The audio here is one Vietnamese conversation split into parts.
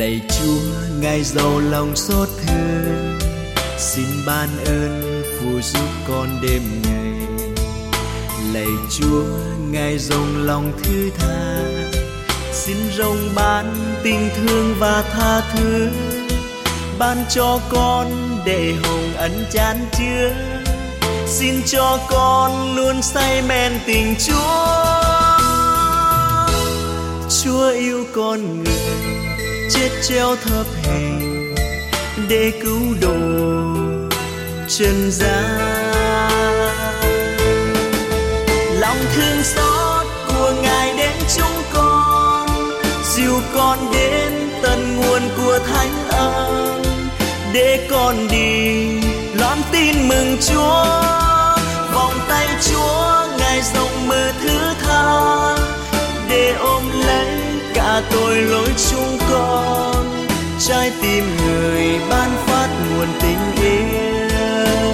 Lạy Chúa, Ngài giàu lòng xót thương, xin ban ơn phù giúp con đêm ngày. Lạy Chúa, Ngài rộng lòng thứ tha, xin rộng ban tình thương và tha thứ, ban cho con để hồng ân chan chứa. Xin cho con luôn say men tình Chúa. Chúa yêu con người, chết treo thập hình để cứu độ trần gian. Lòng thương xót của Ngài đến chúng con, dìu con đến tận nguồn của thánh ân, để con đi loan tin mừng Chúa. Vòng tay Chúa Ngài rộng mở thứ tha, để ôm lấy cả tội lỗi chúng con. Trái tim người ban phát nguồn tình yêu.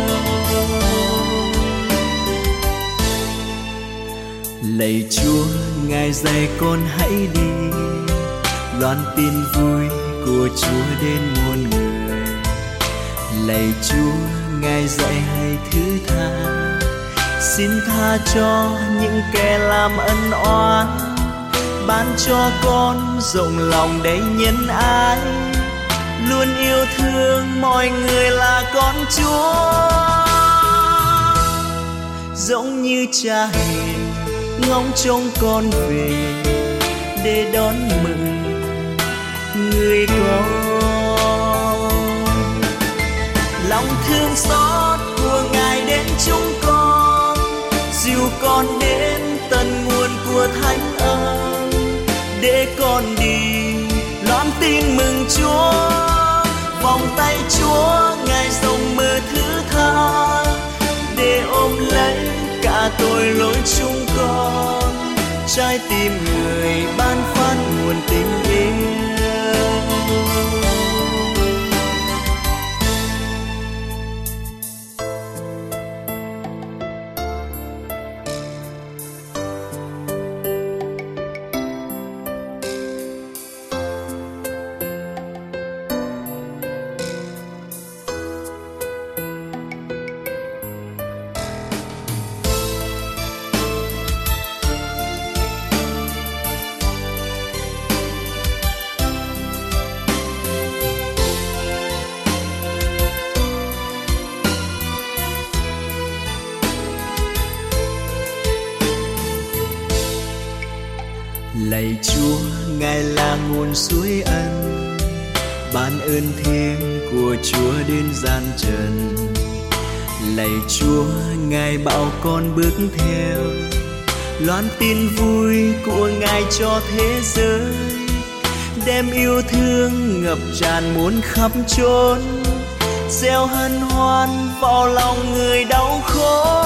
Lạy Chúa, Ngài dạy con hãy đi, loan tin vui của Chúa đến muôn người. Lạy Chúa, Ngài dạy hãy thứ tha, xin tha cho những kẻ làm ân oán, ban cho con rộng lòng đầy nhân ái, luôn yêu thương mọi người là con Chúa. Giống như Cha hiền ngóng trông con về, để đón mừng người con. Lòng thương xót của Ngài đến chúng con, dìu con đến tận nguồn của thánh ân, để con đi loan tin mừng Chúa. Vòng tay Chúa Ngài rộng mở thứ tha, để ôm lấy cả tội lỗi chúng con. Trái tim người ban phát nguồn tình yêu. Lạy Chúa, Ngài là nguồn suối ân, ban ơn thiêng của Chúa đến gian trần. Lạy Chúa, Ngài bảo con bước theo, loan tin vui của Ngài cho thế giới, đem yêu thương ngập tràn muôn khắp chốn, gieo hân hoan vào lòng người đau khổ,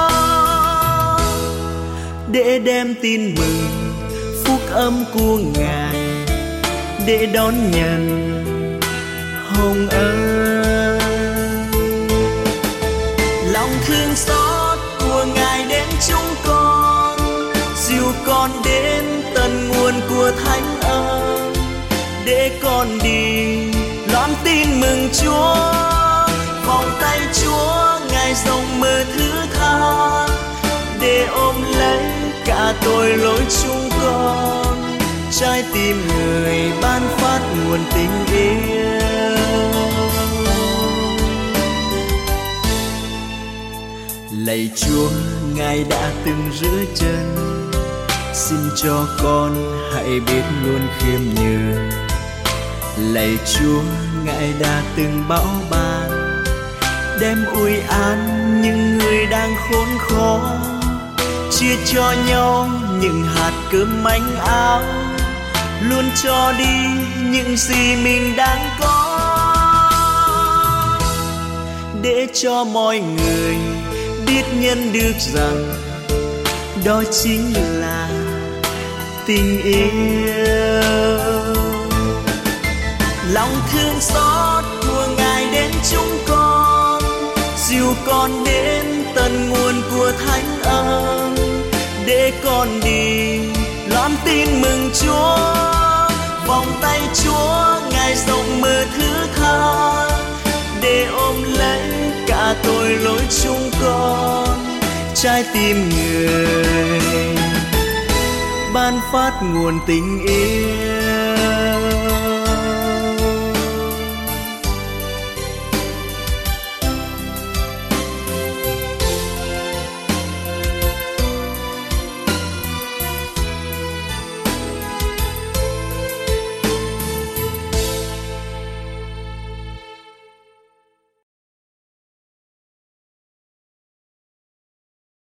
để đem tin mừng phúc âm của Ngài, để đón nhận hồng ân. Lòng thương xót của Ngài đến chúng con, dìu con đến tận nguồn của thánh ân, để con đi loan tin mừng Chúa. Vòng tay Chúa Ngài rộng mở thứ tha, để ôm lấy cả tội lỗi chúng con. Trái tim người ban phát nguồn tình yêu. Lạy Chúa, Ngài đã từng rửa chân, xin cho con hãy biết luôn khiêm nhường. Lạy Chúa, Ngài đã từng bảo ban, đem ủi an những người đang khốn khó, chia cho nhau những hạt cơm manh áo, luôn cho đi những gì mình đang có, để cho mọi người biết nhận được rằng đó chính là tình yêu. Lòng thương xót của Ngài đến chúng con, dìu con đến tận nguồn của thánh ân, để con đi loan tin mừng Chúa. vòng tay Chúa, Ngài rộng mở thứ tha để ôm lấy cả tội lỗi chúng con. Trái tim người ban phát nguồn tình yêu,